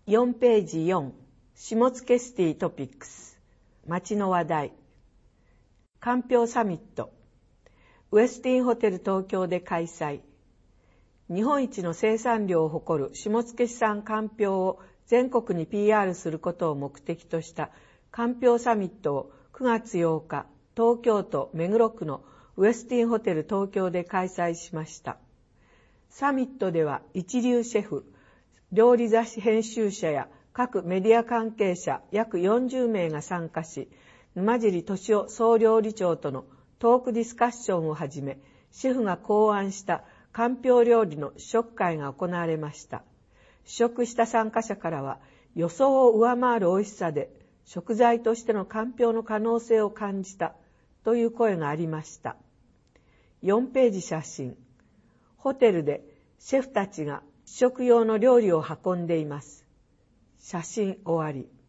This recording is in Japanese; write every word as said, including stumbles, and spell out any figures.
よんページよん、下野シティトピックス、街の話題。かんぴょうサミット、ウェスティンホテル東京で開催。日本一の生産量を誇る下野市産かんぴょうを全国に ピーアール することを目的としたかんぴょうサミットをくがつようか、東京都目黒区のウェスティンホテル東京で開催しました。サミットでは一流シェフ、料理雑誌編集者や各メディア関係者約よんじゅうめいが参加し、沼尻俊夫総料理長とのトークディスカッションをはじめ、シェフが考案したかんぴょう料理の試食会が行われました。試食した参加者からは、予想を上回る美味しさで、食材としてのかんぴょうの可能性を感じたという声がありました。よんページ写真。ホテルでシェフたちが試食用の料理を運んでいます。写真終わり。